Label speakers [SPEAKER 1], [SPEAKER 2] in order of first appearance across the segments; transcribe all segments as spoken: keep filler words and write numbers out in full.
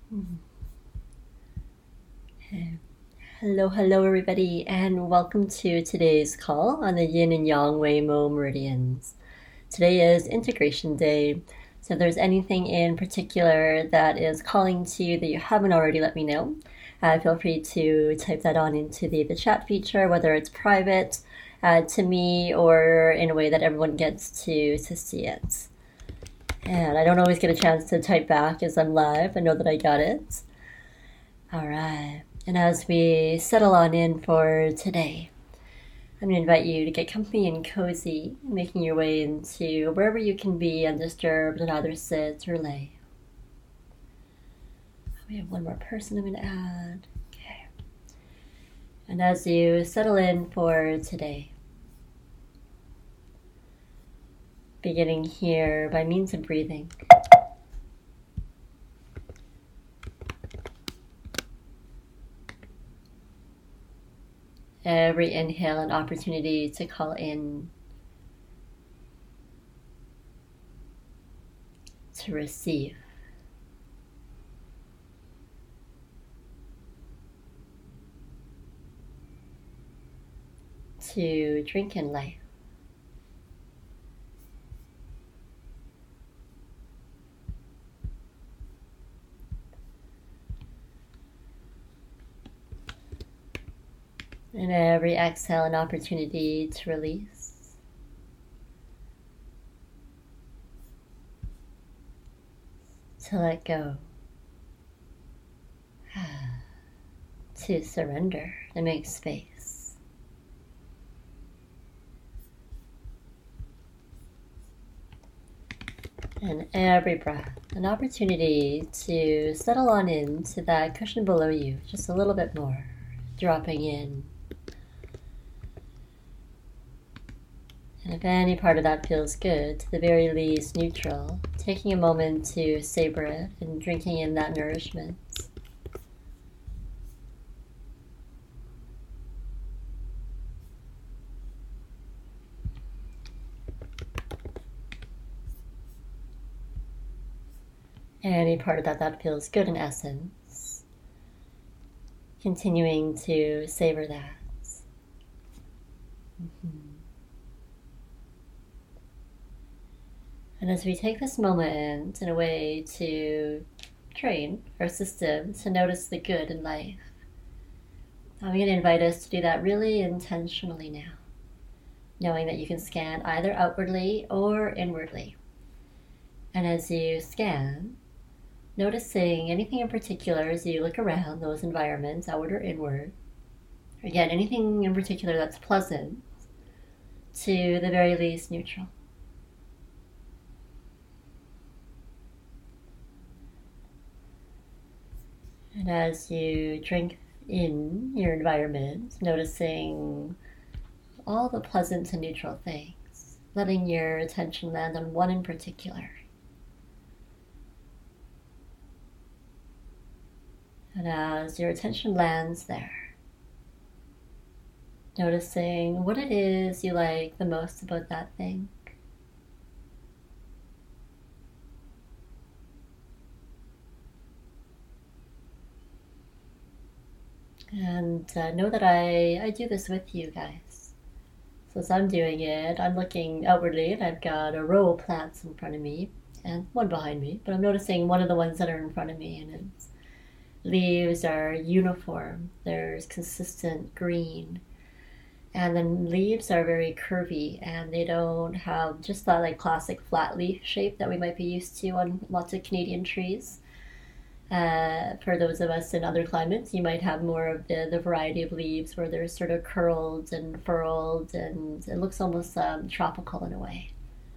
[SPEAKER 1] Okay. Hello, hello, everybody, and welcome to today's call on the Yin and Yang Waymo meridians. Today is Integration Day, so if there's anything in particular that is calling to you that you haven't already, let me know. Uh, feel free to type that on into the, the chat feature, whether it's private uh, to me or in a way that everyone gets to, to see it. And I don't always get a chance to type back as I'm live. I know that I got it. All right. And as we settle on in for today, I'm going to invite you to get comfy and cozy, making your way into wherever you can be undisturbed and either sit or lay. We have one more person I'm going to add. Okay. And as you settle in for today, beginning here by means of breathing. Every inhale an opportunity to call in, to receive, to drink in life. And every exhale an opportunity to release, to let go, to surrender, to make space. And every breath, an opportunity to settle on into that cushion below you just a little bit more, dropping in. And if any part of that feels good, to the very least neutral, taking a moment to savor it and drinking in that nourishment. Any part of that that feels good in essence, continuing to savor that. Mm-hmm. And as we take this moment in a way to train our system to notice the good in life, I'm going to invite us to do that really intentionally now, knowing that you can scan either outwardly or inwardly. And as you scan, noticing anything in particular as you look around those environments, outward or inward. Again, anything in particular that's pleasant to the very least neutral. And as you drink in your environment, noticing all the pleasant and neutral things, letting your attention land on one in particular. And as your attention lands there, noticing what it is you like the most about that thing. And uh, know that I, I do this with you guys. So as I'm doing it, I'm looking outwardly and I've got a row of plants in front of me and one behind me, but I'm noticing one of the ones that are in front of me, and its leaves are uniform. There's consistent green. And the leaves are very curvy, and they don't have just that like classic flat leaf shape that we might be used to on lots of Canadian trees. Uh, for those of us in other climates, you might have more of the, the variety of leaves where they're sort of curled and furled, and it looks almost um, tropical in a way.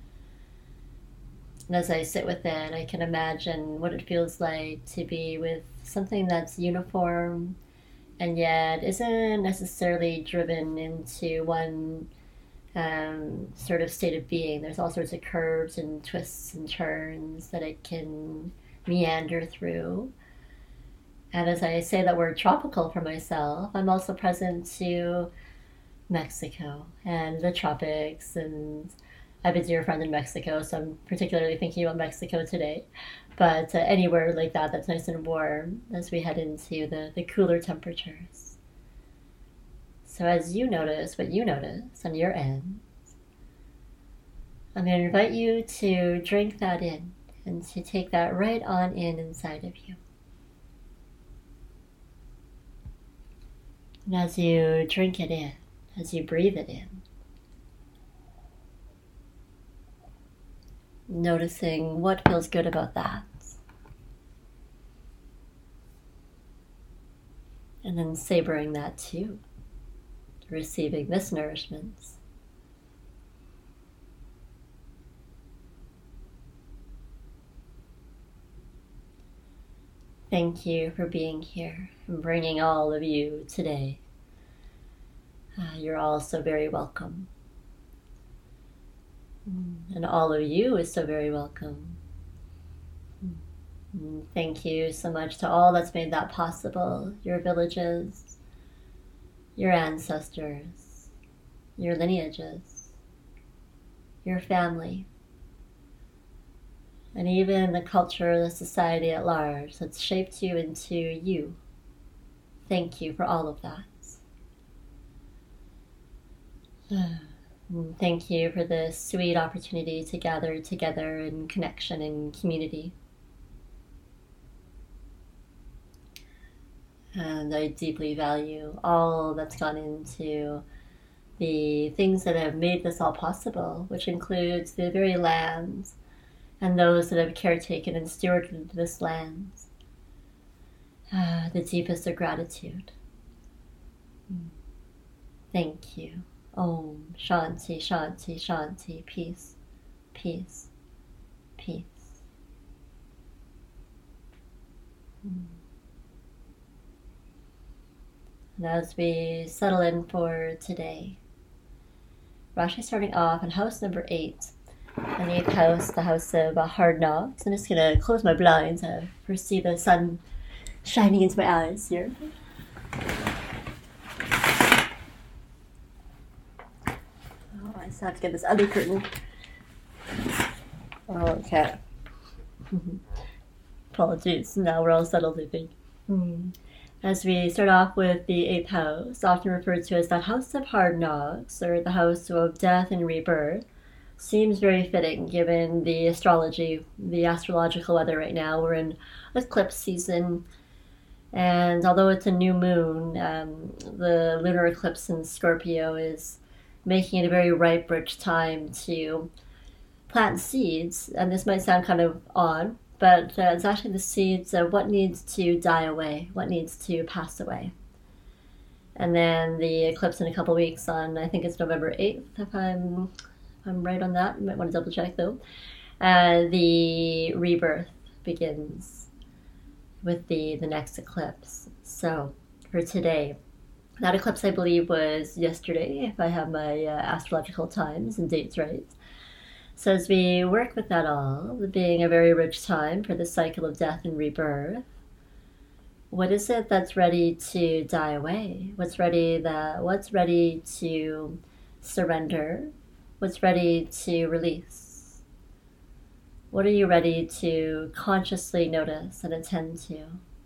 [SPEAKER 1] And as I sit with it, I can imagine what it feels like to be with something that's uniform and yet isn't necessarily driven into one um, sort of state of being. There's all sorts of curves and twists and turns that it can meander through. And as I say that word tropical for myself, I'm also present to Mexico and the tropics and I have a dear friend in Mexico, so I'm particularly thinking about Mexico today. But uh, anywhere like that that's nice and warm as we head into the, the cooler temperatures. So as you notice what you notice on your end, I'm going to invite you to drink that in and to take that right on in inside of you. And as you drink it in, as you breathe it in, noticing what feels good about that. And then savoring that too, receiving this nourishment. Thank you for being here and bringing all of you today. Uh, you're all so very welcome. And all of you is so very welcome. And thank you so much to all that's made that possible. Your villages, your ancestors, your lineages, your family, and even the culture, the society at large that's shaped you into you. Thank you for all of that. And thank you for this sweet opportunity to gather together in connection and community. And I deeply value all that's gone into the things that have made this all possible, which includes the very lands and those that have caretaken and stewarded this land. Ah, the deepest of gratitude. Thank you. Om Shanti, Shanti, Shanti. Peace, peace, peace. And as we settle in for today, we're actually starting off in house number eight. And the eighth house, the house of uh, hard knocks. I'm just going to close my blinds to foresee the sun shining into my eyes here. Oh, I just have to get this other curtain. Okay. Apologies. Now we're all settled, I think. Hmm. As we start off with the eighth house, often referred to as the house of hard knocks, or the house of death and rebirth, seems very fitting given the astrology, the astrological weather right now. We're in eclipse season, and although it's a new moon, um, the lunar eclipse in Scorpio is making it a very ripe, rich time to plant seeds. And this might sound kind of odd, but uh, it's actually the seeds of what needs to die away, what needs to pass away. And then the eclipse in a couple weeks on, I think it's November eighth, if I'm, if I'm right on that. You might want to double check though. Uh, the rebirth begins with the, the next eclipse. So for today, that eclipse I believe was yesterday, if I have my uh, astrological times and dates right. So as we work with that all, being a very rich time for the cycle of death and rebirth, what is it that's ready to die away? What's ready that what's ready to surrender? What's ready to release? What are you ready to consciously notice and attend to?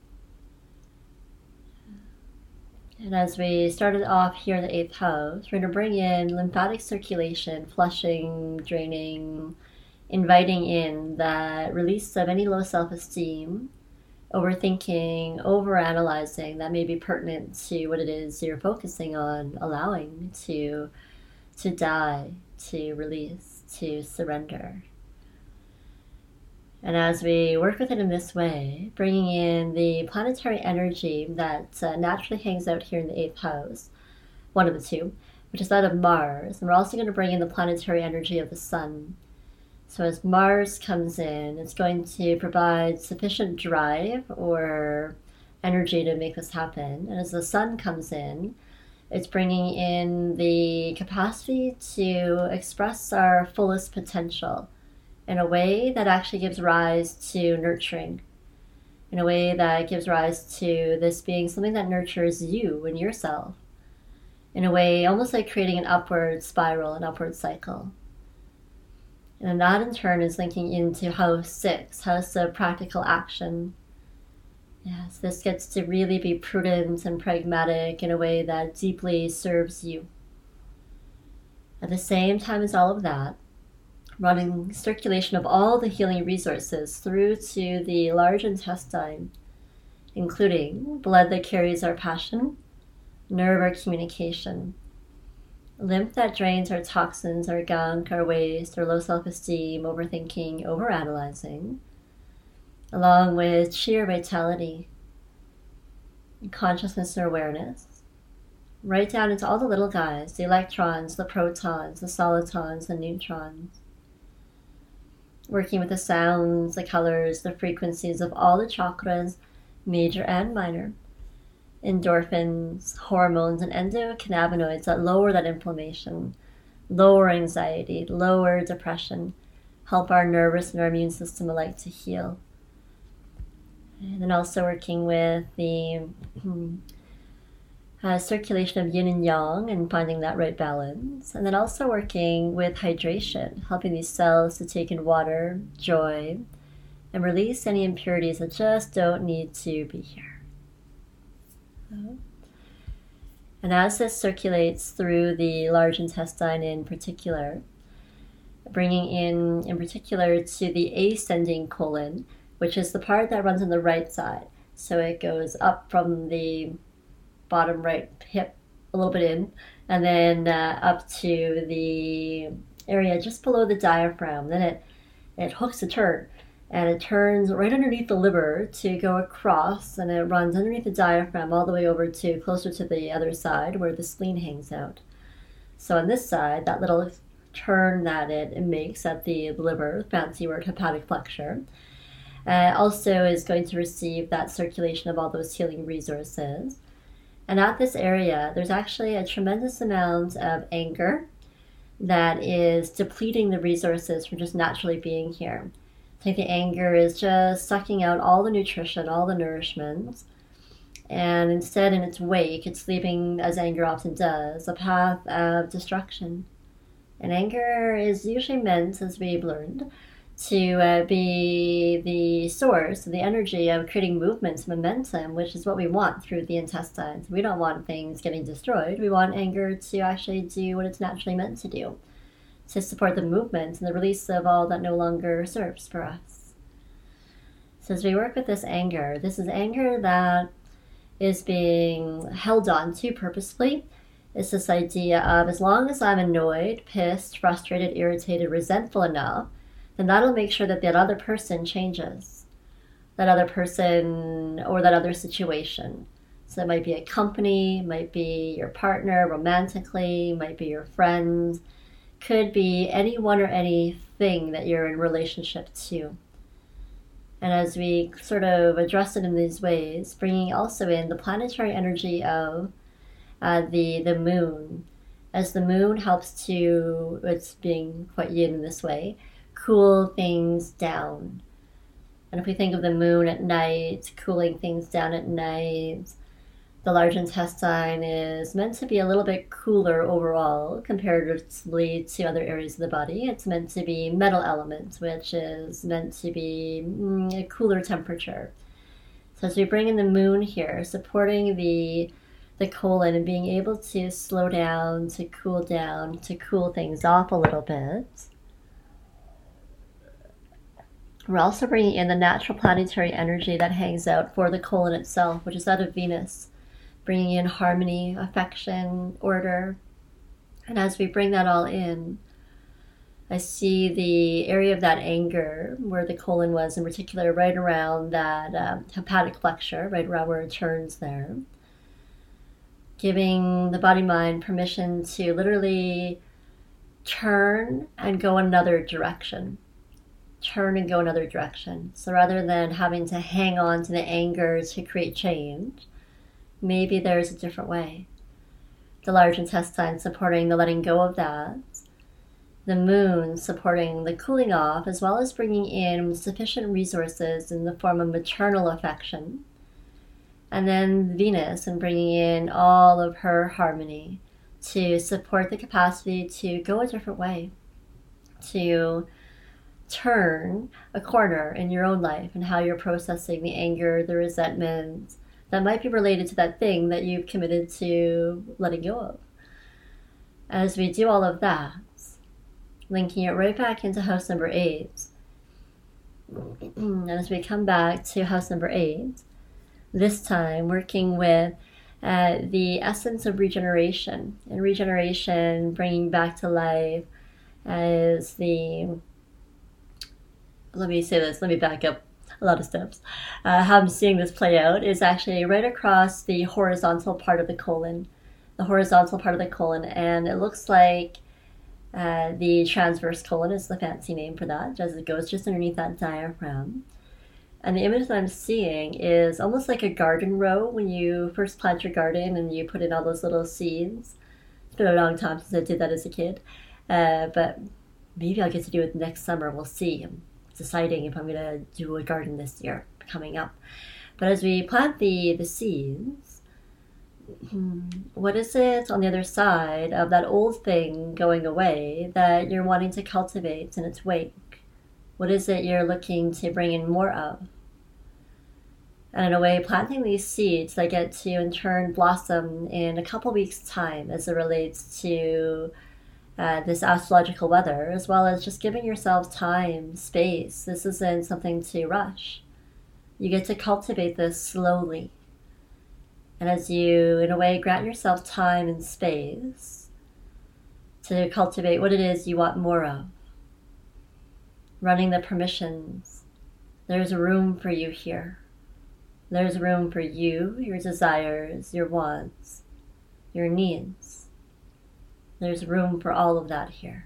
[SPEAKER 1] And as we started off here in the eighth house, we're going to bring in lymphatic circulation, flushing, draining, inviting in that release of any low self-esteem, overthinking, overanalyzing that may be pertinent to what it is you're focusing on, allowing to, to die, to release, to surrender. And as we work with it in this way, bringing in the planetary energy that uh, naturally hangs out here in the eighth house, one of the two, which is that of Mars. And we're also going to bring in the planetary energy of the sun. So as Mars comes in, it's going to provide sufficient drive or energy to make this happen. And as the sun comes in, it's bringing in the capacity to express our fullest potential in a way that actually gives rise to nurturing, in a way that gives rise to this being something that nurtures you and yourself, in a way almost like creating an upward spiral, an upward cycle. And that in turn is linking into house six, house of practical action. Yes, this gets to really be prudent and pragmatic in a way that deeply serves you. At the same time as all of that, running circulation of all the healing resources through to the large intestine, including blood that carries our passion, nerve our communication, lymph that drains our toxins, our gunk, our waste, our low self-esteem, overthinking, overanalyzing, along with sheer vitality, consciousness or awareness, right down into all the little guys, the electrons, the protons, the solitons, the neutrons, working with the sounds, the colors, the frequencies of all the chakras, major and minor, endorphins, hormones, and endocannabinoids that lower that inflammation, lower anxiety, lower depression, help our nervous and our immune system alike to heal. And then also working with the uh, circulation of yin and yang and finding that right balance. And then also working with hydration, helping these cells to take in water, joy, and release any impurities that just don't need to be here. And as this circulates through the large intestine in particular, bringing in, in particular, to the ascending colon, which is the part that runs on the right side. So it goes up from the bottom right hip a little bit in, and then uh, up to the area just below the diaphragm. Then it, it hooks a turn, and it turns right underneath the liver to go across, and it runs underneath the diaphragm all the way over to closer to the other side where the spleen hangs out. So on this side, that little turn that it, it makes at the liver, fancy word hepatic flexure, uh, also is going to receive that circulation of all those healing resources. And at this area, there's actually a tremendous amount of anger that is depleting the resources from just naturally being here. I think the anger is just sucking out all the nutrition, all the nourishment, and instead in its wake, it's leaving, as anger often does, a path of destruction. And anger is usually meant, as we've learned, to uh, be the source of the energy of creating movement, momentum, which is what we want through the intestines. We don't want things getting destroyed. We want anger to actually do what it's naturally meant to do, to support the movement and the release of all that no longer serves for us. So as we work with this anger, this is anger that is being held on to purposefully. It's this idea of, as long as I'm annoyed, pissed, frustrated, irritated, resentful enough, then that'll make sure that that other person changes. That other person or that other situation. So it might be a company, might be your partner romantically, might be your friends, could be anyone or anything that you're in relationship to. And as we sort of address it in these ways, bringing also in the planetary energy of uh, the the moon, as the moon helps to, it's being quite yin in this way, cool things down. And if we think of the moon at night, cooling things down at night, the large intestine is meant to be a little bit cooler overall comparatively to other areas of the body. It's meant to be metal element, which is meant to be mm, a cooler temperature. So as we bring in the moon here, supporting the the colon and being able to slow down, to cool down, to cool things off a little bit. We're also bringing in the natural planetary energy that hangs out for the colon itself, which is that of Venus, bringing in harmony, affection, order. And as we bring that all in, I see the area of that anger, where the colon was in particular, right around that um, hepatic flexure, right around where it turns there, giving the body-mind permission to literally turn and go another direction. Turn and go another direction. So rather than having to hang on to the anger to create change, maybe there's a different way. The large intestine supporting the letting go of that. The moon supporting the cooling off, as well as bringing in sufficient resources in the form of maternal affection. And then Venus and bringing in all of her harmony to support the capacity to go a different way, to turn a corner in your own life and how you're processing the anger, the resentment that might be related to that thing that you've committed to letting go of. As we do all of that, linking it right back into house number eight, and as we come back to house number eight, this time working with uh, the essence of regeneration, and regeneration, bringing back to life as the, let me say this, let me back up a lot of steps. Uh, how I'm seeing this play out is actually right across the horizontal part of the colon, the horizontal part of the colon, and it looks like uh, the transverse colon is the fancy name for that, as it goes just underneath that diaphragm. And the image that I'm seeing is almost like a garden row when you first plant your garden and you put in all those little seeds. It's been a long time since I did that as a kid, uh, but maybe I'll get to do it next summer. We'll see. I'm deciding if I'm going to do a garden this year coming up. But as we plant the, the seeds, what is it on the other side of that old thing going away that you're wanting to cultivate in its wake? What is it you're looking to bring in more of? And in a way, planting these seeds that get to in turn blossom in a couple weeks' time as it relates to uh, this astrological weather, as well as just giving yourself time, space. This isn't something to rush. You get to cultivate this slowly. And as you, in a way, grant yourself time and space to cultivate what it is you want more of, running the permissions, there's room for you here. There's room for you, your desires, your wants, your needs. There's room for all of that here.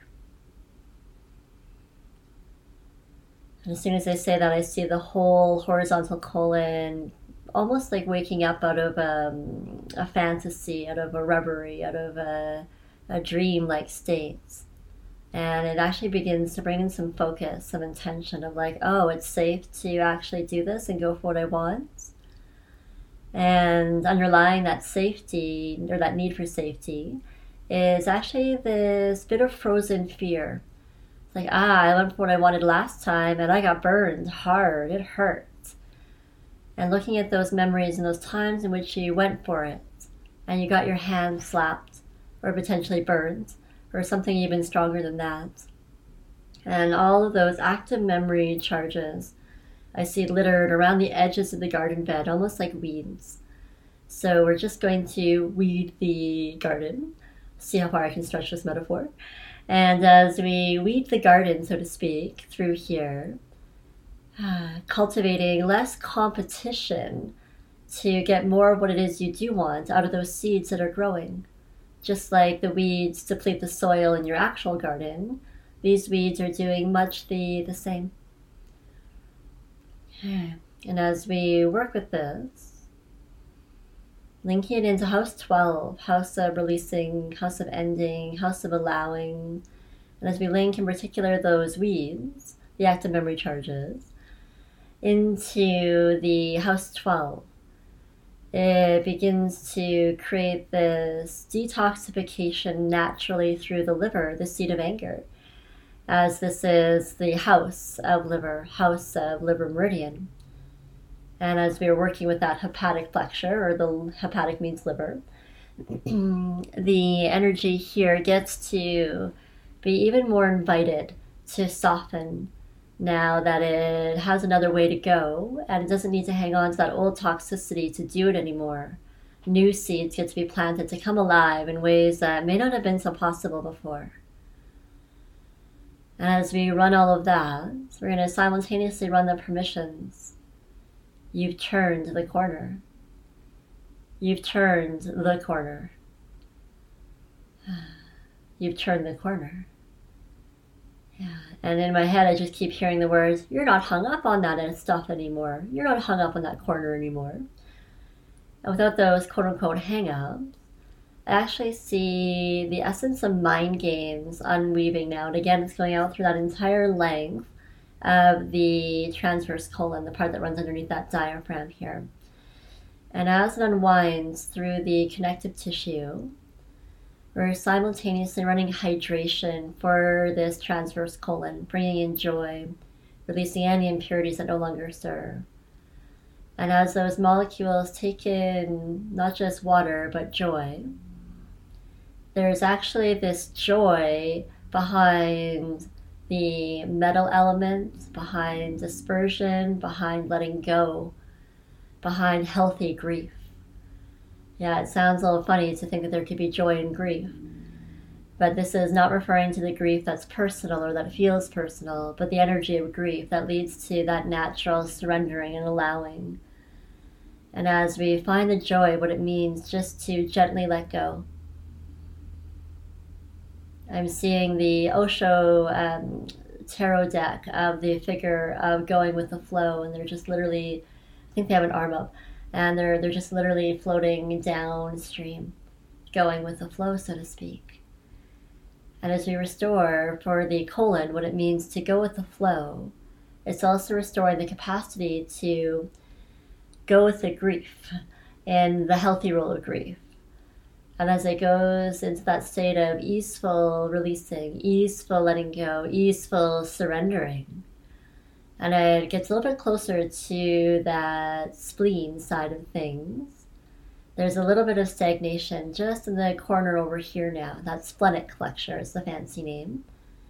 [SPEAKER 1] And as soon as I say that, I see the whole horizontal colon almost like waking up out of um, a fantasy, out of a reverie, out of a, a dream-like state. And it actually begins to bring in some focus, some intention of like, oh, it's safe to actually do this and go for what I want. And underlying that safety, or that need for safety, is actually this bit of frozen fear. It's like, ah, I went for what I wanted last time and I got burned hard, it hurt. And looking at those memories and those times in which you went for it and you got your hand slapped or potentially burned or something even stronger than that. And all of those active memory charges I see littered around the edges of the garden bed, almost like weeds. So we're just going to weed the garden, see how far I can stretch this metaphor. And as we weed the garden, so to speak, through here, uh, cultivating less competition to get more of what it is you do want out of those seeds that are growing. Just like the weeds deplete the soil in your actual garden, these weeds are doing much the, the same. And as we work with this, linking it into house twelve, house of releasing, house of ending, house of allowing, and as we link in particular those weeds, the active memory charges, into the house twelve, it begins to create this detoxification naturally through the liver, the seat of anger, as this is the house of liver, house of liver meridian. And as we are working with that hepatic flexure, or the hepatic means liver, the energy here gets to be even more invited to soften now that it has another way to go, and it doesn't need to hang on to that old toxicity to do it anymore. New seeds get to be planted to come alive in ways that may not have been so possible before. As we run all of that, we're going to simultaneously run the permissions. You've turned the corner. You've turned the corner. You've turned the corner. Yeah. And in my head, I just keep hearing the words, you're not hung up on that stuff anymore. You're not hung up on that corner anymore. And without those quote-unquote hang-ups, I actually see the essence of mind games unweaving now. And again, it's going out through that entire length of the transverse colon, the part that runs underneath that diaphragm here. And as it unwinds through the connective tissue, We're simultaneously running hydration for this transverse colon, bringing in joy, releasing any impurities that no longer serve. And as those molecules take in not just water, but joy, there's actually this joy behind the metal element, behind dispersion, behind letting go, behind healthy grief. Yeah, it sounds a little funny to think that there could be joy in grief. But this is not referring to the grief that's personal or that feels personal, but the energy of grief that leads to that natural surrendering and allowing. And as we find the joy, what it means just to gently let go. I'm seeing the Osho um, tarot deck of the figure of going with the flow, and they're just literally, I think they have an arm up, and they're they're just literally floating downstream, going with the flow, so to speak. And as we restore for the colon what it means to go with the flow, it's also restoring the capacity to go with the grief and the healthy role of grief. And as it goes into that state of easeful releasing, easeful letting go, easeful surrendering, and it gets a little bit closer to that spleen side of things, there's a little bit of stagnation just in the corner over here now. That splenic flexure is the fancy name.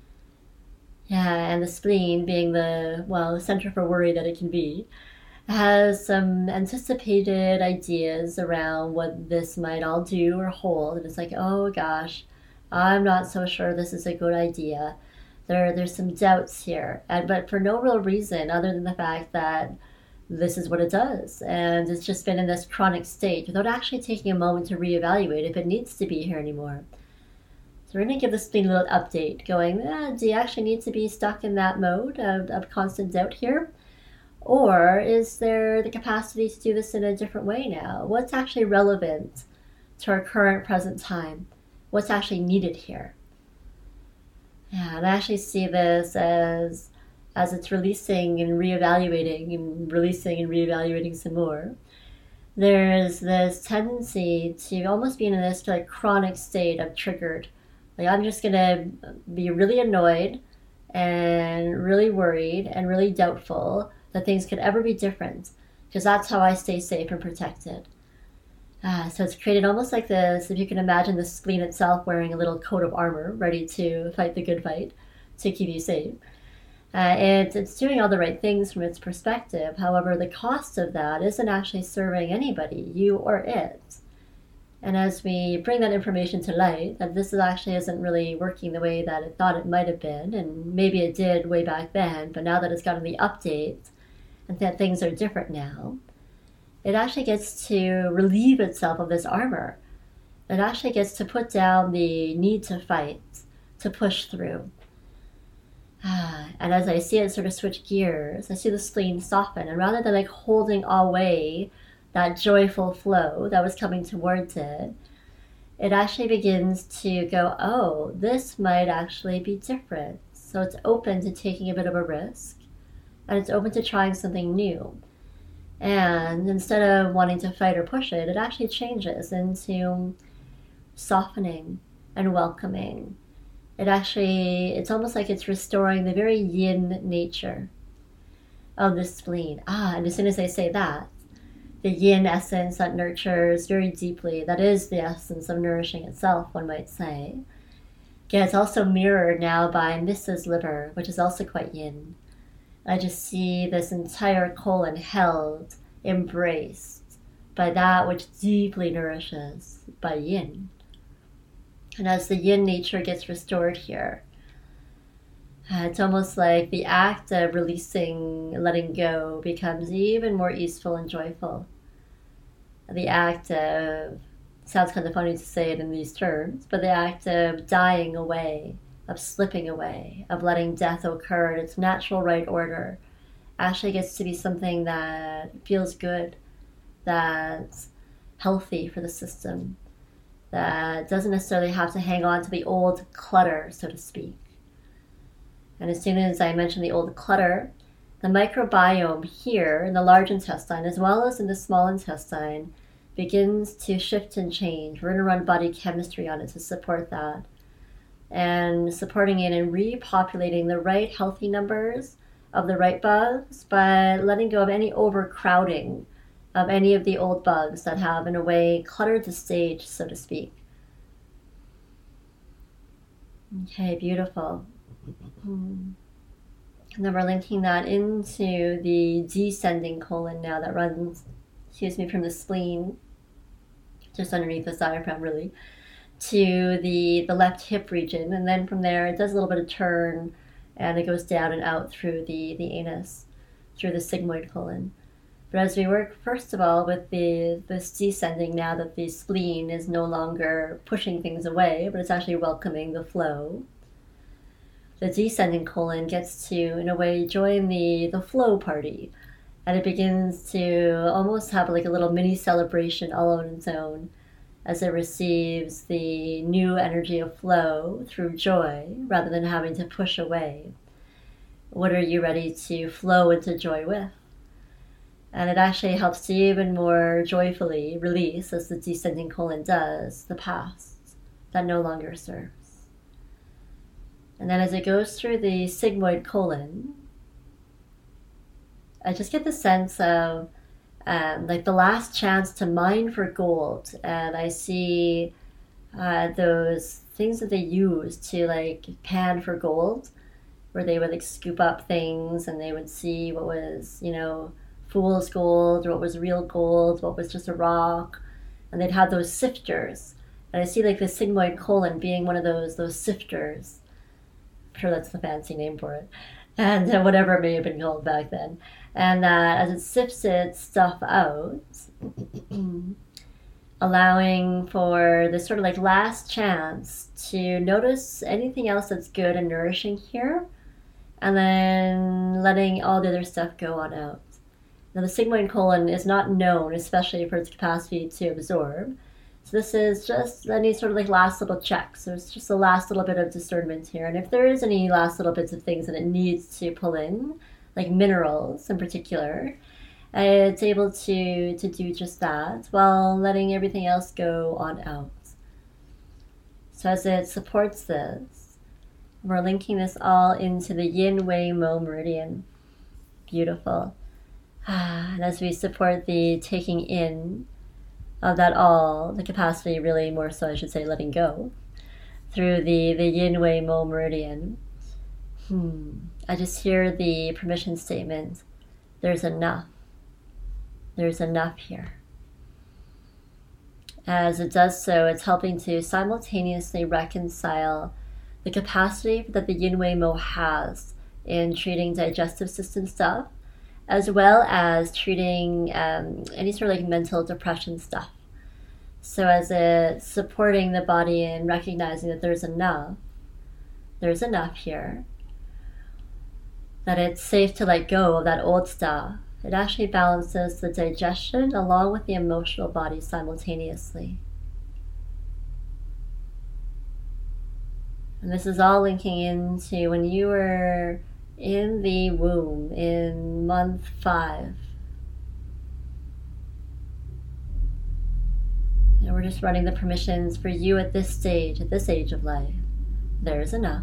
[SPEAKER 1] Yeah, and the spleen being the, well, the center for worry that it can be, has some anticipated ideas around what this might all do or hold. And it's like, oh gosh, I'm not so sure this is a good idea. There, there's some doubts here. And, but for no real reason other than the fact that this is what it does. And it's just been in this chronic state without actually taking a moment to reevaluate if it needs to be here anymore. So we're going to give the spleen a little update going, eh, do you actually need to be stuck in that mode of, of constant doubt here? Or is there the capacity to do this in a different way now? What's actually relevant to our current present time? What's actually needed here? Yeah, and I actually see this as as it's releasing and reevaluating and releasing and reevaluating some more. There's this tendency to almost be in this like chronic state of triggered. Like I'm just gonna be really annoyed and really worried and really doubtful that things could ever be different, because that's how I stay safe and protected. Uh, so it's created almost like this, if you can imagine the spleen itself wearing a little coat of armor, ready to fight the good fight, to keep you safe. Uh, and it's doing all the right things from its perspective. However, the cost of that isn't actually serving anybody, you or it. And as we bring that information to light, that this actually isn't really working the way that it thought it might have been, and maybe it did way back then, but now that it's gotten the update, and that things are different now, it actually gets to relieve itself of this armor. It actually gets to put down the need to fight, to push through. Ah, and as I see it sort of switch gears, I see the spleen soften, and rather than like holding away that joyful flow that was coming towards it, it actually begins to go, oh, this might actually be different. So it's open to taking a bit of a risk, and it's open to trying something new. And instead of wanting to fight or push it, it actually changes into softening and welcoming. It actually, it's almost like it's restoring the very yin nature of the spleen. Ah, and as soon as I say that, the yin essence that nurtures very deeply, that is the essence of nourishing itself, one might say, gets also mirrored now by Missus Liver, which is also quite yin. I just see this entire colon held, embraced by that which deeply nourishes, by yin. And as the yin nature gets restored here, uh, it's almost like the act of releasing, letting go becomes even more easeful and joyful. The act of, sounds kind of funny to say it in these terms, but the act of dying away, of slipping away, of letting death occur in its natural right order, actually gets to be something that feels good, that's healthy for the system, that doesn't necessarily have to hang on to the old clutter, so to speak. And as soon as I mention the old clutter, the microbiome here in the large intestine, as well as in the small intestine, begins to shift and change. We're going to run body chemistry on it to support that. And supporting it and repopulating the right healthy numbers of the right bugs by letting go of any overcrowding of any of the old bugs that have, in a way, cluttered the stage, so to speak. Okay, beautiful. Hmm. And then we're linking that into the descending colon now that runs, excuse me, from the spleen, just underneath the diaphragm really, to the, the left hip region. And then from there, it does a little bit of turn and it goes down and out through the, the anus, through the sigmoid colon. But as we work, first of all, with the this descending, now that the spleen is no longer pushing things away, but it's actually welcoming the flow, the descending colon gets to, in a way, join the, the flow party. And it begins to almost have like a little mini celebration all on its own as it receives the new energy of flow through joy rather than having to push away. What are you ready to flow into joy with? And it actually helps to even more joyfully release, as the descending colon does, the past that no longer serves. And then as it goes through the sigmoid colon, I just get the sense of um, like the last chance to mine for gold. And I see uh, those things that they use to like pan for gold, where they would like scoop up things and they would see what was, you know, fool's gold, or what was real gold, what was just a rock. And they'd have those sifters. And I see like the sigmoid colon being one of those those sifters. I'm sure that's the fancy name for it. And uh, whatever it may have been called back then. And uh, as it sifts its stuff out, allowing for this sort of like last chance to notice anything else that's good and nourishing here, and then letting all the other stuff go on out. Now the sigmoid colon is not known, especially for its capacity to absorb. So this is just any sort of like last little check. So it's just the last little bit of discernment here. And if there is any last little bits of things that it needs to pull in, like minerals in particular, it's able to, to do just that while letting everything else go on out. So as it supports this, we're linking this all into the Yin Wei Mo meridian. Beautiful. And as we support the taking in of that all, the capacity really more so I should say letting go, through the, the Yin Wei Mo meridian, hmm, I just hear the permission statement, there's enough. There's enough here. As it does so, it's helping to simultaneously reconcile the capacity that the Yin Wei Mo has in treating digestive system stuff, as well as treating um, any sort of like mental depression stuff. So as it's supporting the body and recognizing that there's enough, there's enough here, that it's safe to let go of that old stuff, it actually balances the digestion along with the emotional body simultaneously. And this is all linking into when you were in the womb in month five. And we're just running the permissions for you at this stage, at this age of life. There's enough.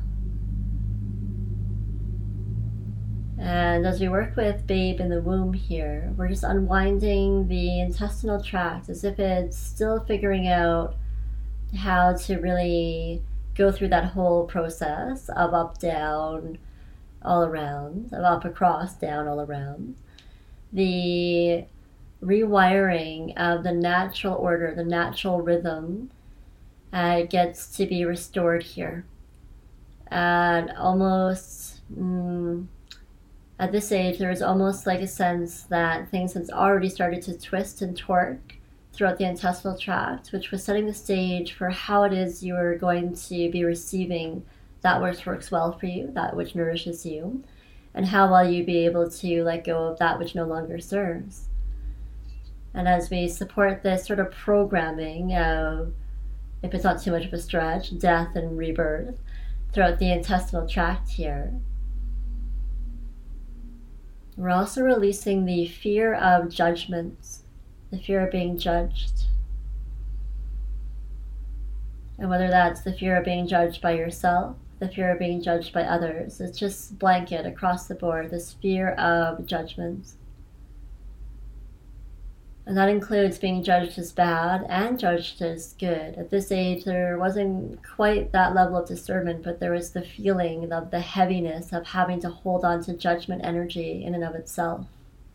[SPEAKER 1] And as we work with babe in the womb here, we're just unwinding the intestinal tract as if it's still figuring out how to really go through that whole process of up, down, all around, of up, across, down, all around. The rewiring of the natural order, the natural rhythm uh, gets to be restored here. And almost, mm, at this age, there is almost like a sense that things have already started to twist and torque throughout the intestinal tract, which was setting the stage for how it is you are going to be receiving that which works well for you, that which nourishes you, and how well you be able to let go of that which no longer serves. And as we support this sort of programming of, if it's not too much of a stretch, death and rebirth throughout the intestinal tract here, we're also releasing the fear of judgments the fear of being judged. And whether that's the fear of being judged by yourself, the fear of being judged by others, it's just blanket across the board, this fear of judgment. And that includes being judged as bad and judged as good. At this age, there wasn't quite that level of discernment, but there was the feeling of the heaviness of having to hold on to judgment energy in and of itself.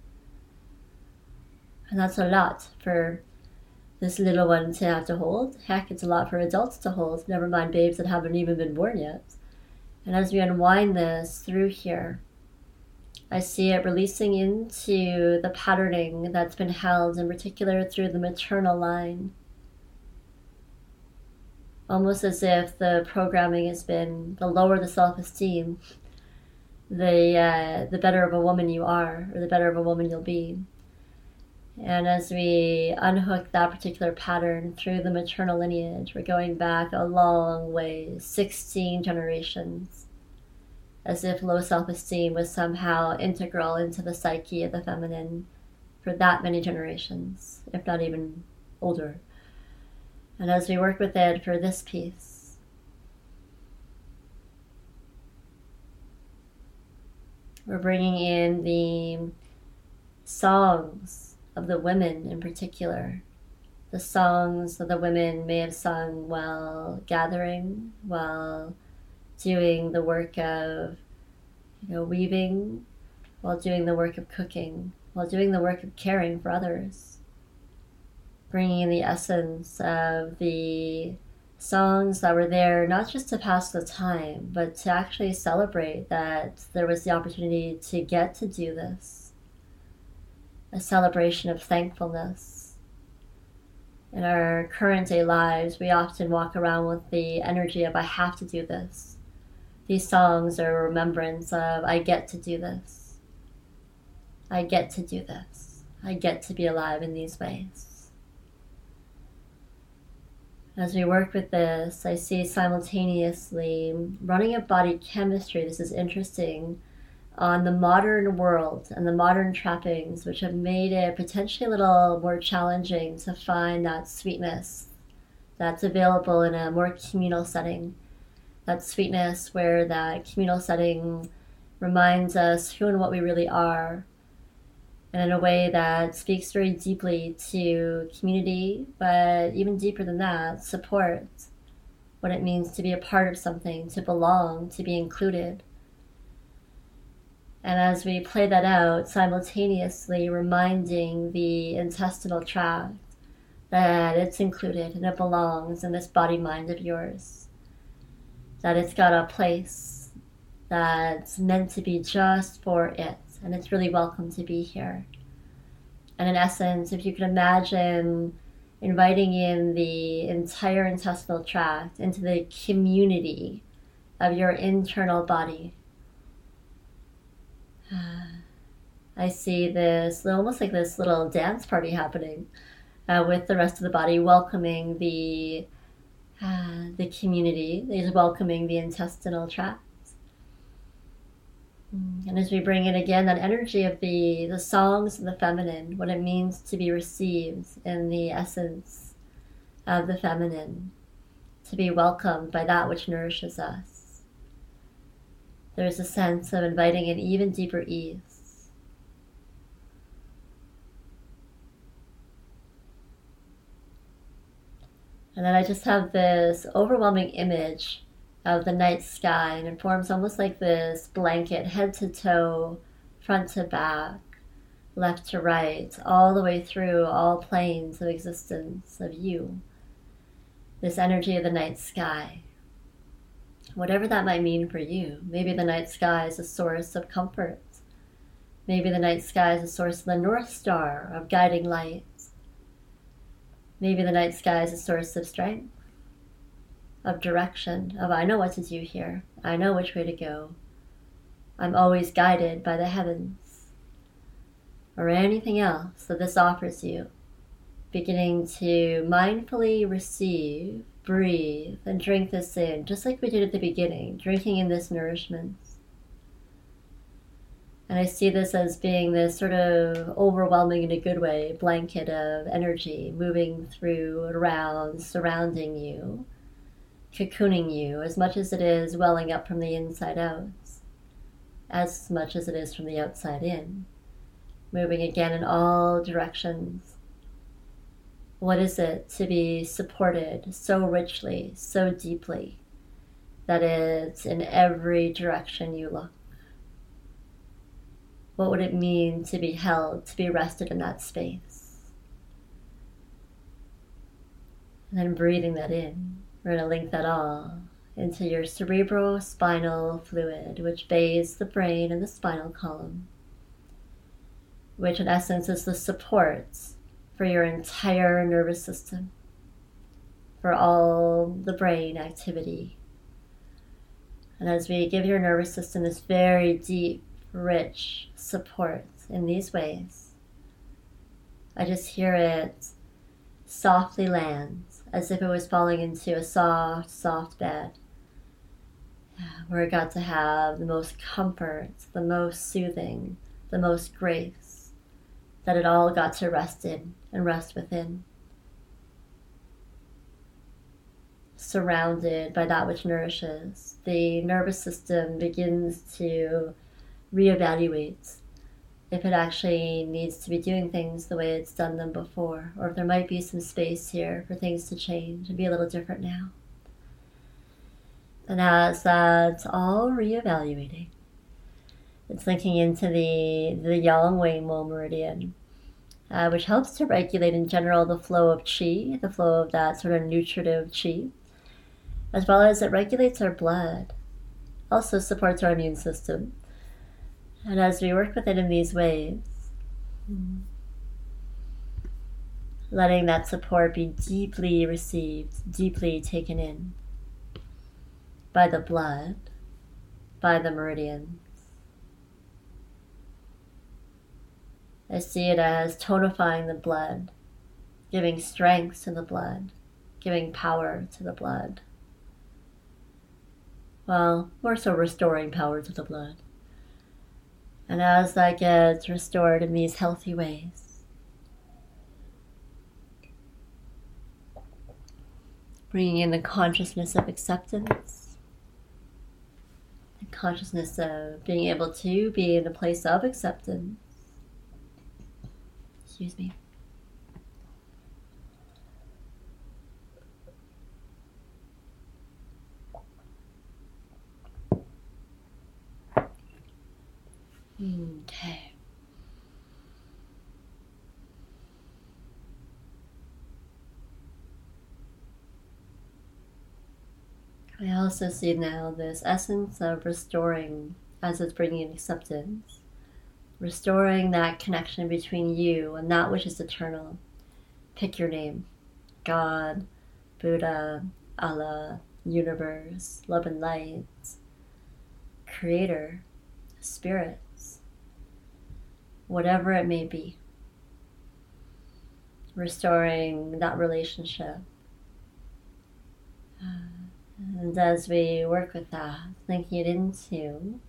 [SPEAKER 1] And that's a lot for this little one to have to hold. Heck, it's a lot for adults to hold, never mind babes that haven't even been born yet. And as we unwind this through here, I see it releasing into the patterning that's been held, in particular through the maternal line. Almost as if the programming has been, the lower the self-esteem, the, uh, the better of a woman you are, or the better of a woman you'll be. And as we unhook that particular pattern through the maternal lineage, we're going back a long way, sixteen generations, as if low self-esteem was somehow integral into the psyche of the feminine for that many generations, if not even older. And as we work with it for this piece, we're bringing in the songs of the women in particular, the songs that the women may have sung while gathering, while doing the work of, you know, weaving, while doing the work of cooking, while doing the work of caring for others. Bringing in the essence of the songs that were there, not just to pass the time, but to actually celebrate that there was the opportunity to get to do this. A celebration of thankfulness. In our current day lives, we often walk around with the energy of, I have to do this. These songs are a remembrance of, I get to do this. I get to do this. I get to be alive in these ways. As we work with this, I see simultaneously running a body chemistry, this is interesting, on the modern world and the modern trappings, which have made it potentially a little more challenging to find that sweetness that's available in a more communal setting. That sweetness where that communal setting reminds us who and what we really are, and in a way that speaks very deeply to community, but even deeper than that, support, what it means to be a part of something, to belong, to be included. And as we play that out, simultaneously reminding the intestinal tract that it's included and it belongs in this body-mind of yours. That it's got a place that's meant to be just for it, and it's really welcome to be here. And in essence, if you can imagine inviting in the entire intestinal tract into the community of your internal body, I see this almost like this little dance party happening uh, with the rest of the body, welcoming the uh, the community, is welcoming the intestinal tract. And as we bring in again that energy of the, the songs of the feminine, what it means to be received in the essence of the feminine, to be welcomed by that which nourishes us. There's a sense of inviting an even deeper ease. And then I just have this overwhelming image of the night sky, and it forms almost like this blanket, head to toe, front to back, left to right, all the way through all planes of existence of you. This energy of the night sky. Whatever that might mean for you. Maybe the night sky is a source of comfort. Maybe the night sky is a source of the North Star, of guiding light. Maybe the night sky is a source of strength, of direction, of I know what to do here. I know which way to go. I'm always guided by the heavens. Or anything else that this offers you. Beginning to mindfully receive, breathe, and drink this in, just like we did at the beginning, drinking in this nourishment. And I see this as being this sort of overwhelming, in a good way, blanket of energy moving through, around, surrounding you, cocooning you, as much as it is welling up from the inside out, as much as it is from the outside in, moving again in all directions. What is it to be supported so richly, so deeply, that it's in every direction you look? What would it mean to be held, to be rested in that space? And then breathing that in, we're going to link that all into your cerebrospinal fluid, which bathes the brain and the spinal column, which in essence is the support for your entire nervous system, for all the brain activity. And as we give your nervous system this very deep, rich support in these ways, I just hear it softly land, as if it was falling into a soft, soft bed, where it got to have the most comfort, the most soothing, the most grace, that it all got to rest in and rest within, surrounded by that which nourishes. The nervous system begins to reevaluate if it actually needs to be doing things the way it's done them before, or if there might be some space here for things to change and be a little different now. And as that's all reevaluating, it's linking into the, the Yang Wei Mo meridian, uh, which helps to regulate in general the flow of qi, the flow of that sort of nutritive qi, as well as it regulates our blood, also supports our immune system. And as we work with it in these ways, letting that support be deeply received, deeply taken in by the blood, by the meridians. I see it as tonifying the blood, giving strength to the blood, giving power to the blood. Well, more so restoring power to the blood. And as that gets restored in these healthy ways, bringing in the consciousness of acceptance, the consciousness of being able to be in a place of acceptance. Excuse me. Okay. I also see now this essence of restoring, as it's bringing in acceptance, restoring that connection between you and that which is eternal. Pick your name: God, Buddha, Allah, universe, love and light, creator, spirit, whatever it may be. Restoring that relationship. Uh, and as we work with that, linking it into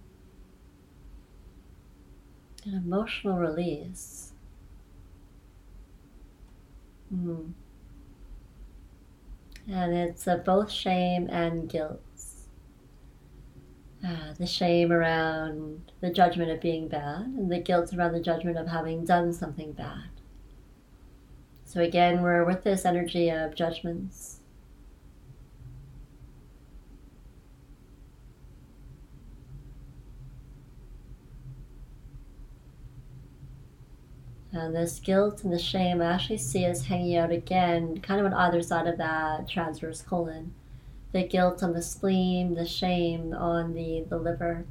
[SPEAKER 1] an emotional release. Mm. And it's uh, both shame and guilt. Uh, the shame around the judgment of being bad, and the guilt around the judgment of having done something bad. So again, we're with this energy of judgments. And this guilt and the shame I actually see as hanging out again, kind of on either side of that transverse colon. The guilt on the spleen, the shame on the, the liver.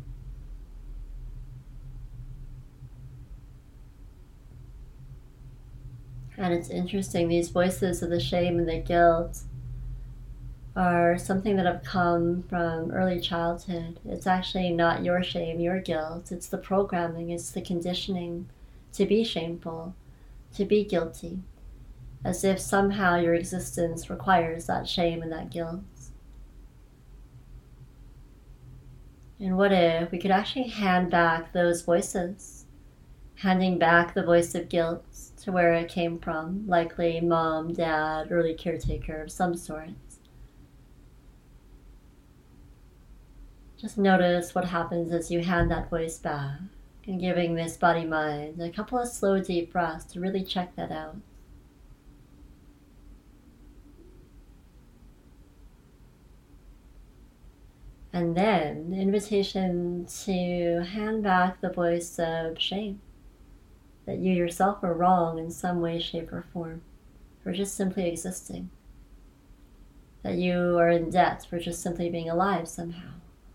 [SPEAKER 1] And it's interesting, these voices of the shame and the guilt are something that have come from early childhood. It's actually not your shame, your guilt. It's the programming, it's the conditioning to be shameful, to be guilty, as if somehow your existence requires that shame and that guilt. And what if we could actually hand back those voices, handing back the voice of guilt to where it came from, likely mom, dad, early caretaker of some sort. Just notice what happens as you hand that voice back, and giving this body-mind a couple of slow, deep breaths to really check that out. And then, the invitation to hand back the voice of shame, that you yourself are wrong in some way, shape, or form, for just simply existing. That you are in debt for just simply being alive somehow.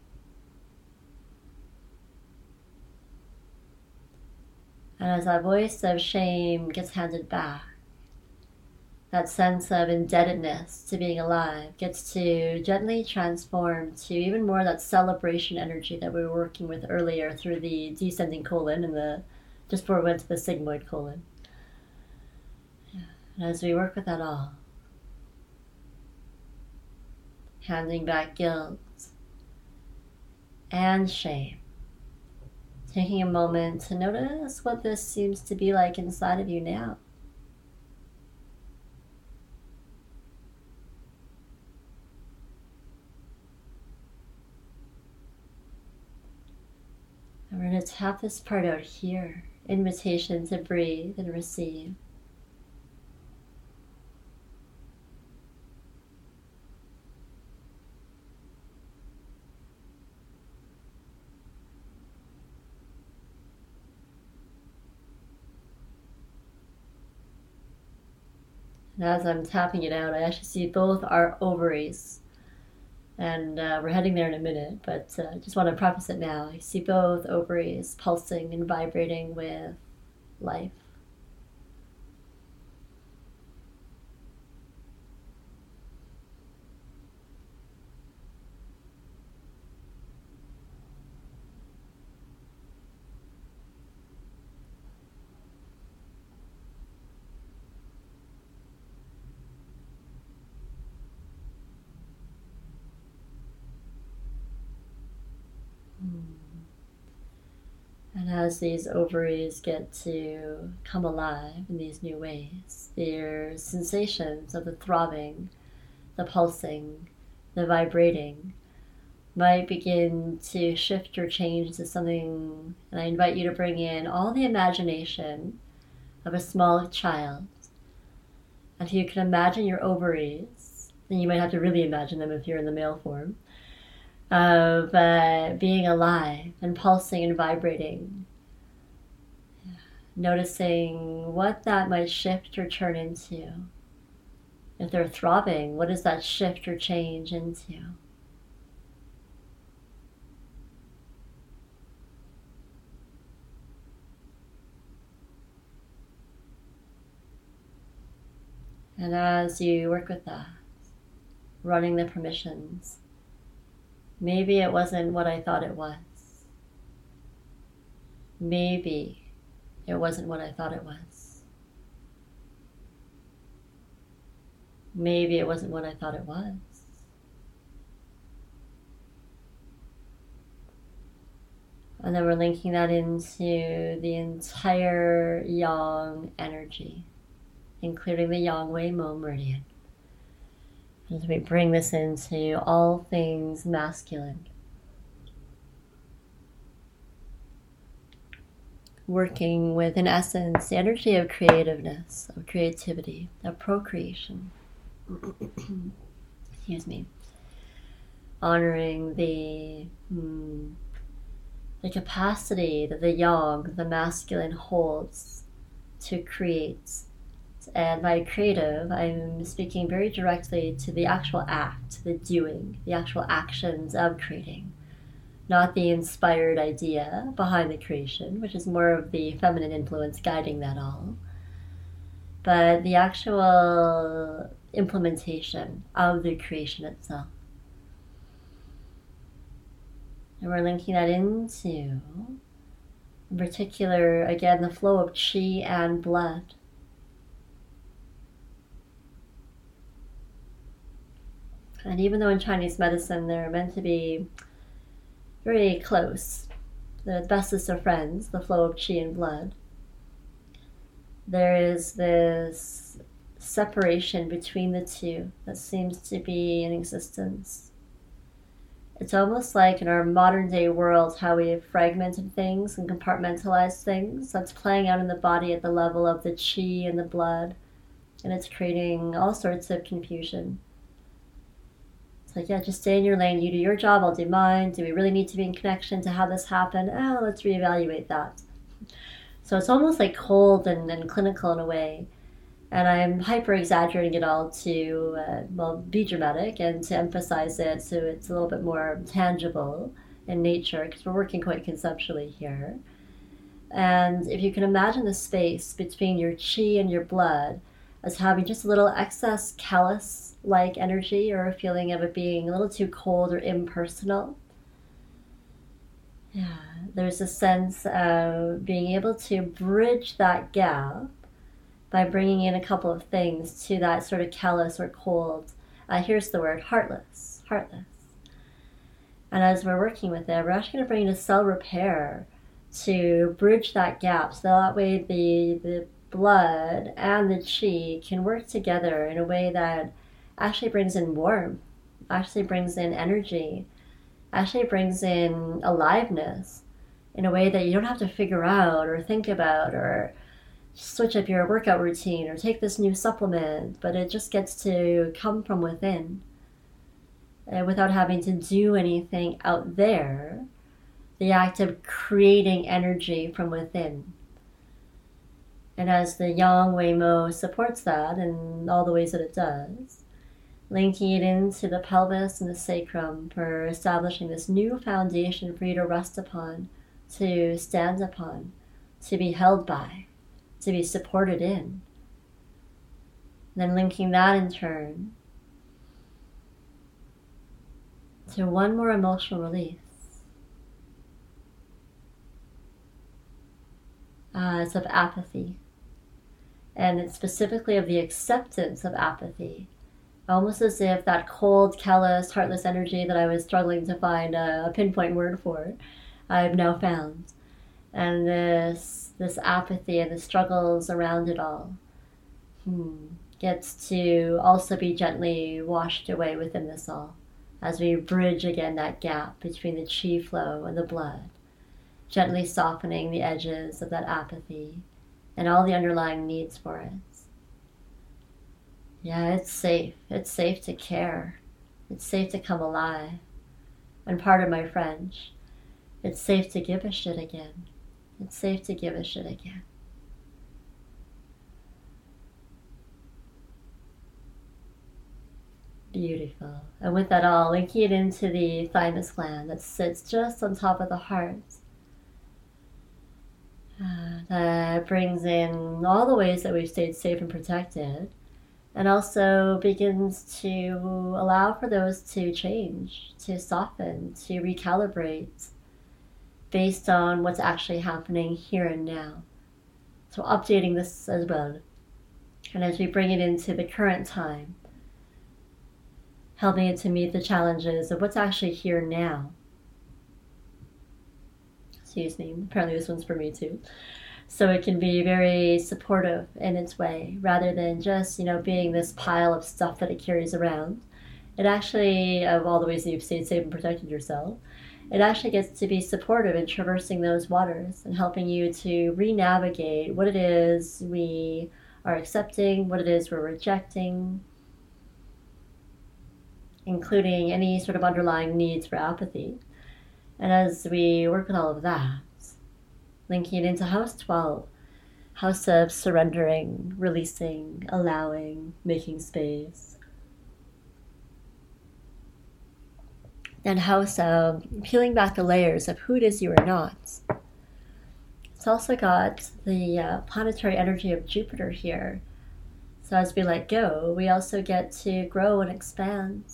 [SPEAKER 1] And as that voice of shame gets handed back, that sense of indebtedness to being alive gets to gently transform to even more that celebration energy that we were working with earlier through the descending colon and the just before we went to the sigmoid colon. And as we work with that all, handing back guilt and shame, taking a moment to notice what this seems to be like inside of you now. And we're going to tap this part out here. Invitation to breathe and receive. And as I'm tapping it out, I actually see both our ovaries. And uh, we're heading there in a minute, but I uh, just want to preface it now. I see both ovaries pulsing and vibrating with life. And as these ovaries get to come alive in these new ways, their sensations of the throbbing, the pulsing, the vibrating might begin to shift or change to something, and I invite you to bring in all the imagination of a small child. And if you can imagine your ovaries, then you might have to really imagine them if you're in the male form, of uh, being alive and pulsing and vibrating. Noticing what that might shift or turn into. If they're throbbing, what does that shift or change into? And as you work with that, running the permissions, maybe it wasn't what I thought it was. Maybe it wasn't what I thought it was. Maybe it wasn't what I thought it was. And then we're linking that into the entire yang energy, including the Yang Wei Mo meridian. As we bring this into all things masculine, working with, in essence, the energy of creativeness, of creativity, of procreation. Excuse me. Honoring the hmm, the capacity that the yang, the masculine, holds to create. And by creative, I'm speaking very directly to the actual act, the doing, the actual actions of creating. Not the inspired idea behind the creation, which is more of the feminine influence guiding that all, but the actual implementation of the creation itself. And we're linking that into, in particular, again, the flow of qi and blood. And even though in Chinese medicine they're meant to be very close, the bestest of friends, the flow of chi and blood, there is this separation between the two that seems to be in existence. It's almost like in our modern day world how we have fragmented things and compartmentalized things. That's playing out in the body at the level of the chi and the blood, and it's creating all sorts of confusion. It's like, yeah, just stay in your lane. You do your job, I'll do mine. Do we really need to be in connection to have this happen? Oh, let's reevaluate that. So it's almost like cold and, and clinical in a way. And I'm hyper-exaggerating it all to, uh, well, be dramatic and to emphasize it so it's a little bit more tangible in nature, because we're working quite conceptually here. And if you can imagine the space between your chi and your blood as having just a little excess callus-like energy, or a feeling of it being a little too cold or impersonal, yeah, there's a sense of being able to bridge that gap by bringing in a couple of things to that sort of callous or cold. Uh, here's the word, heartless, heartless. And as we're working with it, we're actually going to bring in a cell repair to bridge that gap, so that way the, the blood and the chi can work together in a way that actually brings in warmth, actually brings in energy, actually brings in aliveness in a way that you don't have to figure out or think about or switch up your workout routine or take this new supplement, but it just gets to come from within, uh, without having to do anything out there. The act of creating energy from within. And as the Yang Wei-Mo supports that in all the ways that it does, linking it into the pelvis and the sacrum for establishing this new foundation for you to rest upon, to stand upon, to be held by, to be supported in. And then linking that in turn to one more emotional release. Uh, it's of apathy. And it's specifically of the acceptance of apathy. Almost as if that cold, callous, heartless energy that I was struggling to find a, a pinpoint word for, I've now found. And this this apathy and the struggles around it all hmm, gets to also be gently washed away within this all, as we bridge again that gap between the chi flow and the blood, gently softening the edges of that apathy and all the underlying needs for it. Yeah, it's safe. It's safe to care. It's safe to come alive. And pardon my French, it's safe to give a shit again. It's safe to give a shit again. Beautiful. And with that all, linking it into the thymus gland that sits just on top of the heart. Uh, that brings in all the ways that we've stayed safe and protected, and also begins to allow for those to change, to soften, to recalibrate based on what's actually happening here and now. So updating this as well. And as we bring it into the current time, helping it to meet the challenges of what's actually here now. Excuse me, apparently this one's for me too. So it can be very supportive in its way, rather than just, you know, being this pile of stuff that it carries around. It actually, of all the ways that you've stayed safe and protected yourself, it actually gets to be supportive in traversing those waters and helping you to re-navigate what it is we are accepting, what it is we're rejecting, including any sort of underlying needs for apathy. And as we work with all of that, linking it into house twelve, house of surrendering, releasing, allowing, making space. And house of peeling back the layers of who it is you are not. It's also got the uh, planetary energy of Jupiter here. So as we let go, we also get to grow and expand.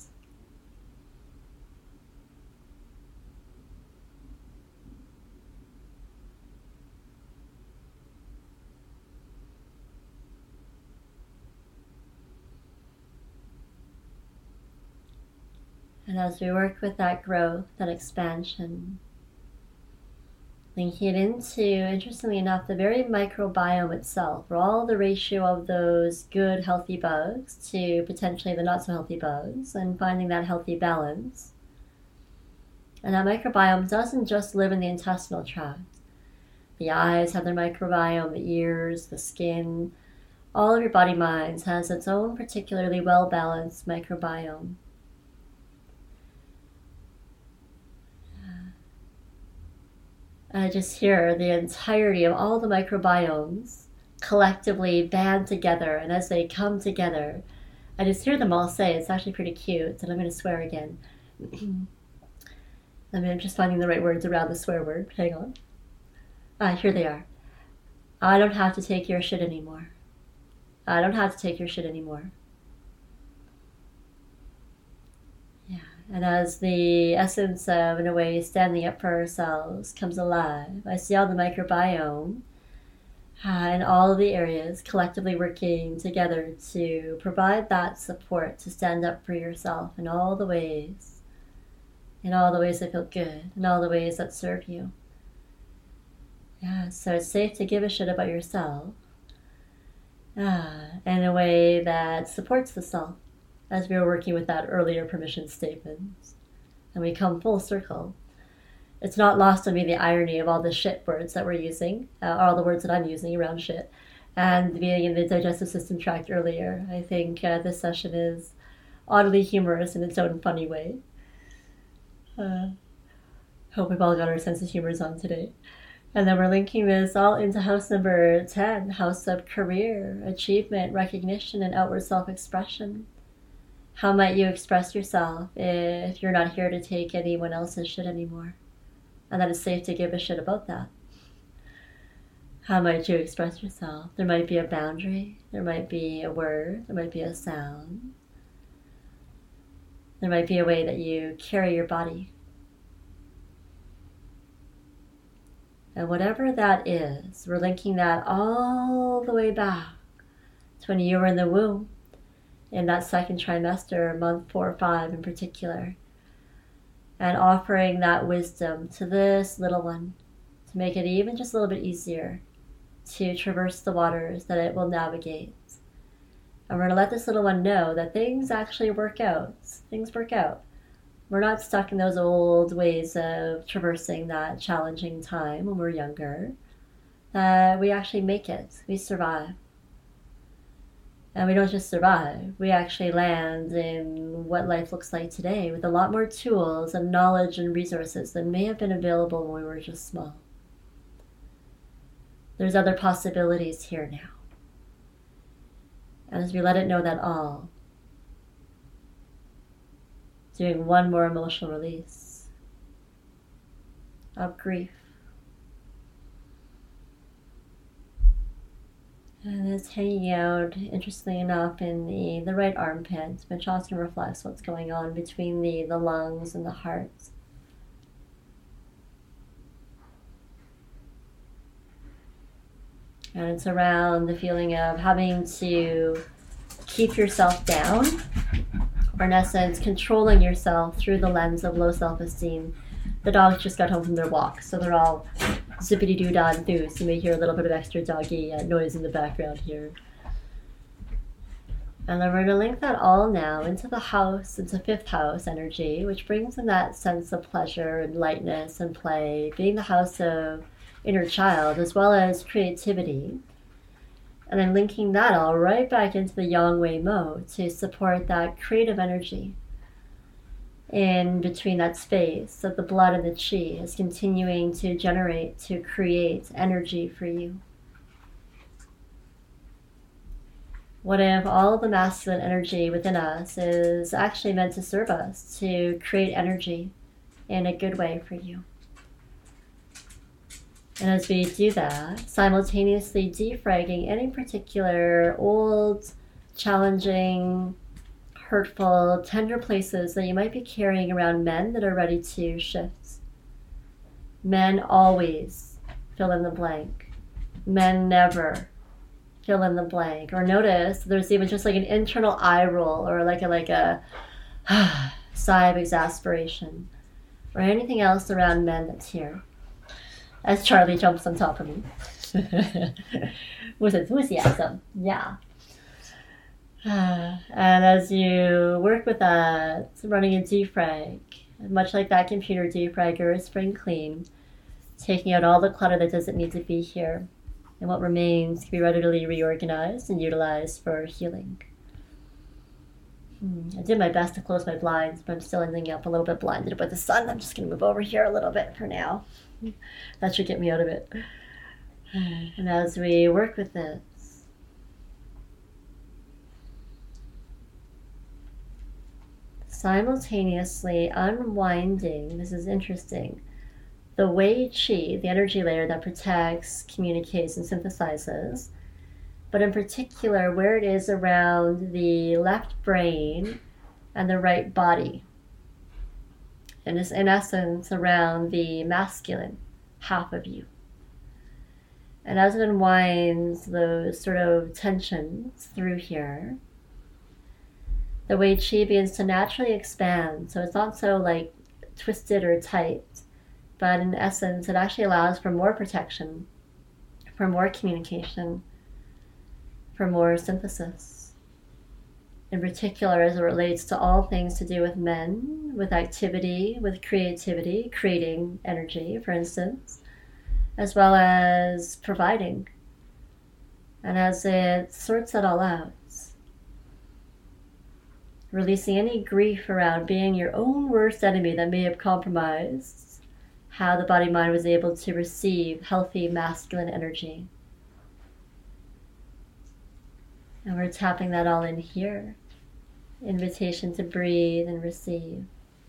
[SPEAKER 1] And as we work with that growth, that expansion, linking it into, interestingly enough, the very microbiome itself, or all the ratio of those good, healthy bugs to potentially the not so healthy bugs, and finding that healthy balance. And that microbiome doesn't just live in the intestinal tract. The eyes have their microbiome, the ears, the skin. All of your body minds has its own particularly well-balanced microbiome. And I just hear the entirety of all the microbiomes collectively band together, and as they come together, I just hear them all say, it's actually pretty cute, and I'm going to swear again. I mean, I'm just finding the right words around the swear word. Hang on. Ah, here they are. I don't have to take your shit anymore. I don't have to take your shit anymore. Yeah, and as the essence of, in a way, standing up for ourselves comes alive, I see all the microbiome uh, in all of the areas collectively working together to provide that support to stand up for yourself in all the ways, in all the ways that feel good, in all the ways that serve you. Yeah, so it's safe to give a shit about yourself uh, in a way that supports the self, as we were working with that earlier permission statement. And we come full circle. It's not lost on me the irony of all the shit words that we're using, uh, all the words that I'm using around shit, and being in the digestive system tract earlier. I think uh, this session is oddly humorous in its own funny way. Uh, hope we've all got our sense of humors on today. And then we're linking this all into house number ten, house of career, achievement, recognition, and outward self-expression. How might you express yourself if you're not here to take anyone else's shit anymore? And that it's safe to give a shit about that. How might you express yourself? There might be a boundary, there might be a word, there might be a sound. There might be a way that you carry your body. And whatever that is, we're linking that all the way back to when you were in the womb, in that second trimester, month four or five in particular, and offering that wisdom to this little one to make it even just a little bit easier to traverse the waters that it will navigate. And we're going to let this little one know that things actually work out. Things work out. We're not stuck in those old ways of traversing that challenging time when we're younger. That we actually make it. We survive. And we don't just survive. We actually land in what life looks like today with a lot more tools and knowledge and resources than may have been available when we were just small. There's other possibilities here now. And as we let it know that all, doing one more emotional release of grief. And it's hanging out, interestingly enough, in the, the right armpit, which often reflects what's going on between the, the lungs and the heart. And it's around the feeling of having to keep yourself down, or in essence, controlling yourself through the lens of low self-esteem. The dogs just got home from their walk, so they're all zippity-doo-dah enthused. You may hear a little bit of extra doggy uh, noise in the background here. And then we're going to link that all now into the house, into fifth house energy, which brings in that sense of pleasure and lightness and play, being the house of inner child, as well as creativity. And then linking that all right back into the Yang Wei Mo to support that creative energy in between that space of the blood and the chi is continuing to generate, to create energy for you. What if all the masculine energy within us is actually meant to serve us, to create energy in a good way for you? And as we do that, simultaneously defragging any particular old, challenging, hurtful, tender places that you might be carrying around men that are ready to shift. Men always fill in the blank. Men never fill in the blank. Or notice there's even just like an internal eye roll or like a, like a sigh of exasperation, or anything else around men that's here. As Charlie jumps on top of me with enthusiasm. Yeah. Uh, and as you work with that, running a defrag, much like that computer defragger is spring clean, taking out all the clutter that doesn't need to be here, and what remains can be readily reorganized and utilized for healing. Hmm. I did my best to close my blinds, but I'm still ending up a little bit blinded by the sun. I'm just going to move over here a little bit for now. That should get me out of it. And as we work with this, simultaneously unwinding, this is interesting, the Wei Qi, the energy layer that protects, communicates, and synthesizes, but in particular where it is around the left brain and the right body. And it's in essence around the masculine half of you. And as it unwinds those sort of tensions through here, the Wei Qi begins to naturally expand. So it's not so like twisted or tight, but in essence, it actually allows for more protection, for more communication, for more synthesis. In particular, as it relates to all things to do with men, with activity, with creativity, creating energy, for instance, as well as providing. And as it sorts it all out, releasing any grief around being your own worst enemy that may have compromised how the body-mind was able to receive healthy masculine energy. And we're tapping that all in here. Invitation to breathe and receive.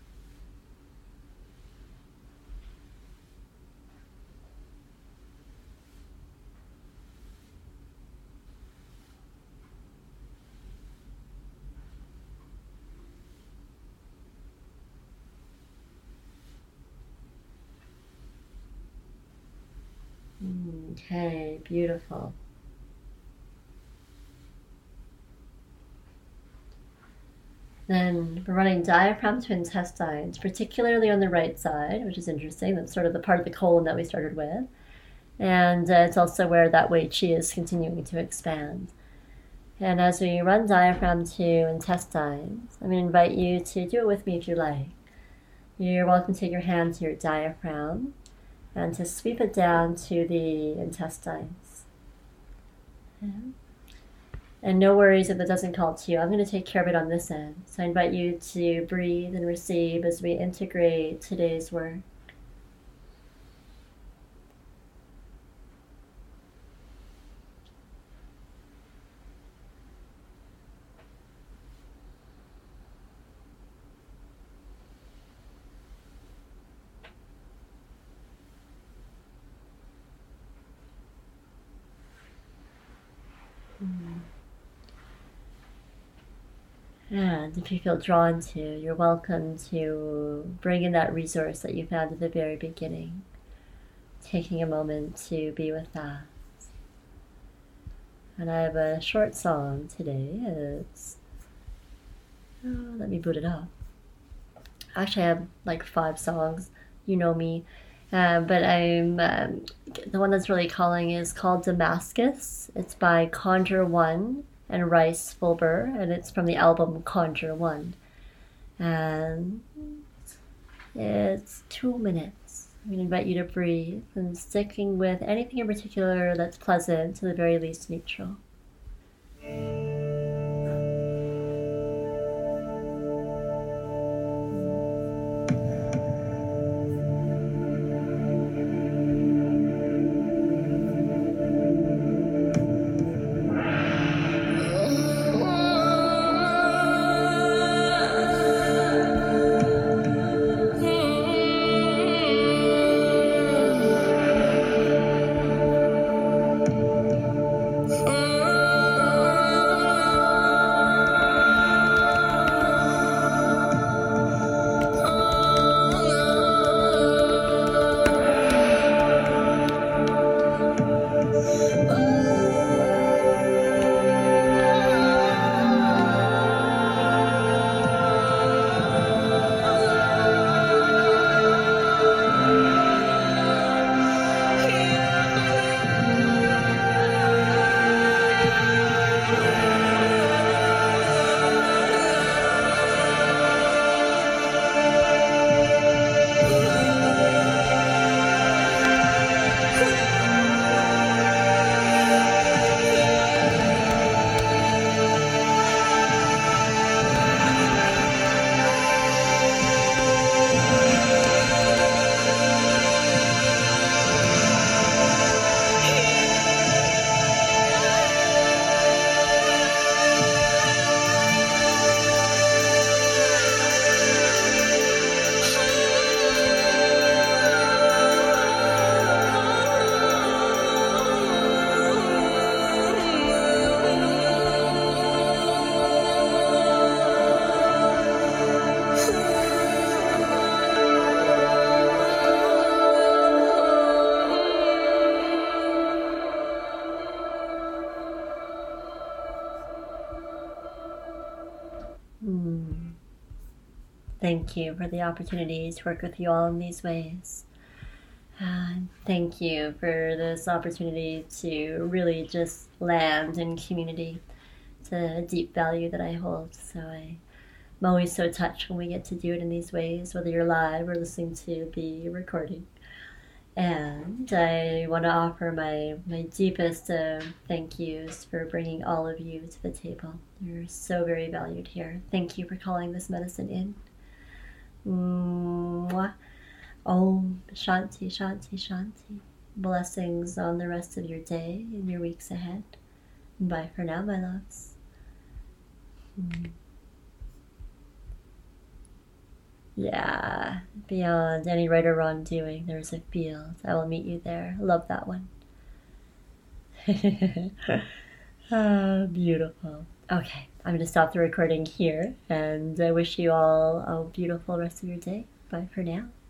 [SPEAKER 1] Okay, beautiful. Then we're running diaphragm to intestines, particularly on the right side, which is interesting. That's sort of the part of the colon that we started with. And uh, it's also where that Wei Qi is continuing to expand. And as we run diaphragm to intestines, I'm going to invite you to do it with me if you like. You're welcome to take your hand to your diaphragm and to sweep it down to the intestines. Yeah. And no worries if it doesn't call to you. I'm going to take care of it on this end. So I invite you to breathe and receive as we integrate today's work. And if you feel drawn to, you're welcome to bring in that resource that you found at the very beginning, taking a moment to be with that. And I have a short song today. It's, oh, let me boot it up. Actually, I have like five songs. You know me. Uh, but I'm um, the one that's really calling is called Damascus. It's by Conjure One and Rice Fulber, and it's from the album Conjure One. And it's two minutes. I'm going to invite you to breathe and sticking with anything in particular that's pleasant, to the very least neutral.
[SPEAKER 2] Oh
[SPEAKER 1] Thank you for the opportunity to work with you all in these ways. Uh, thank you for this opportunity to really just land in community. It's a deep value that I hold, so I, I'm always so touched when we get to do it in these ways, whether you're live or listening to the recording. And I want to offer my, my deepest uh, thank yous for bringing all of you to the table. You're so very valued here. Thank you for calling this medicine in. Mwah. Om Shanti, Shanti, Shanti. Blessings on the rest of your day and your weeks ahead. Bye for now, my loves. Mm. Yeah, beyond any right or wrong doing, there's a field. I will meet you there. Love that one. Ah, beautiful. Okay, I'm going to stop the recording here, and I wish you all a beautiful rest of your day. Bye for now.